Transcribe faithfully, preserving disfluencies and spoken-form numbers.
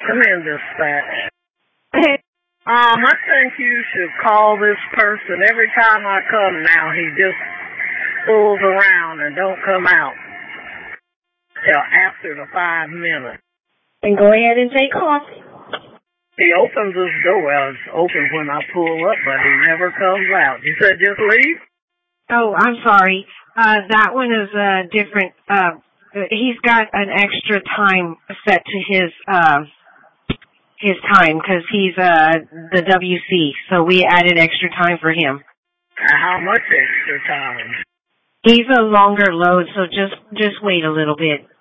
Come in, dispatch. Hey. Um, I think you should call this person. Every time I come now, he just fools around and don't come out till after the five minutes. And go ahead and take coffee. He opens his door. Well, it's open when I pull up, but he never comes out. You said just leave? Oh, I'm sorry. Uh, that one is uh, different. Uh, he's got an extra time set to his uh, his time because he's uh, the W C, so we added extra time for him. How much extra time? He's a longer load, so just just wait a little bit.